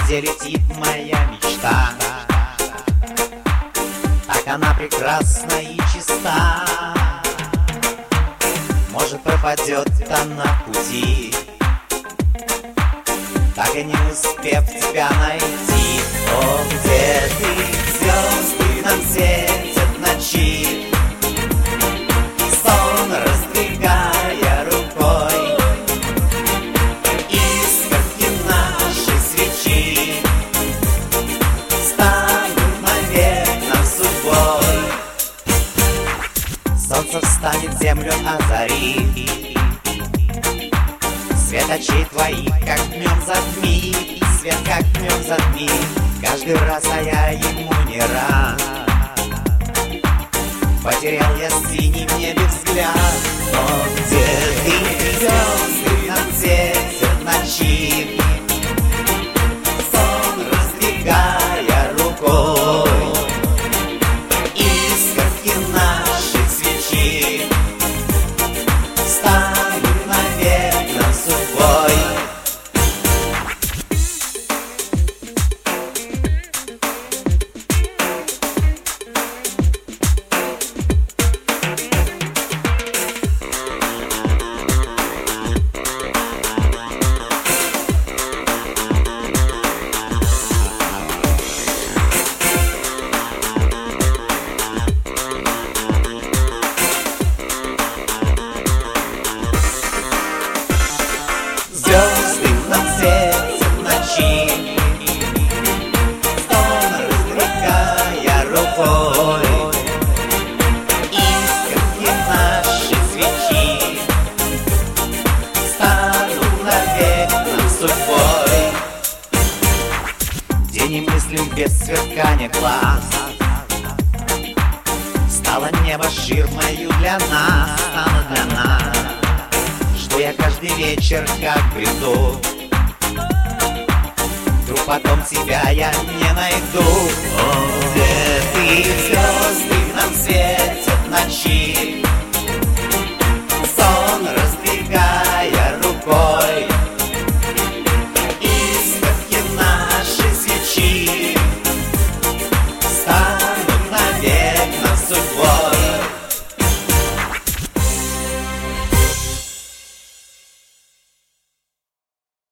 где летит моя мечта. Так она прекрасна и чиста. Может, пропадет она в пути, так и не успев тебя найти. О, где ты, звезды нам светят ночи, сон раздвигая рукой, искорки нашей свечи станут навек нам судьбой. Солнце встанет, землю озарит, свет очей твоих, как днем затмит, свет, как днем затмит. Каждый раз, а я ему не рад. Потерял я в синем небе взгляд. Но где ты, звезды нам светят ночи, сон раздвигая рукой, искорки нашей свечи станут навек нам судьбой. Звезды нам светят ночи, сон раздвигая рукой, искорки нашей свечи станут навек нам судьбой. День немыслим без сверкания глаз, стало небо ширмою для нас, стало для нас. Жду я каждый вечер, как бреду, вдруг потом тебя я не найду. О, где ты, звезды нам светят ночи,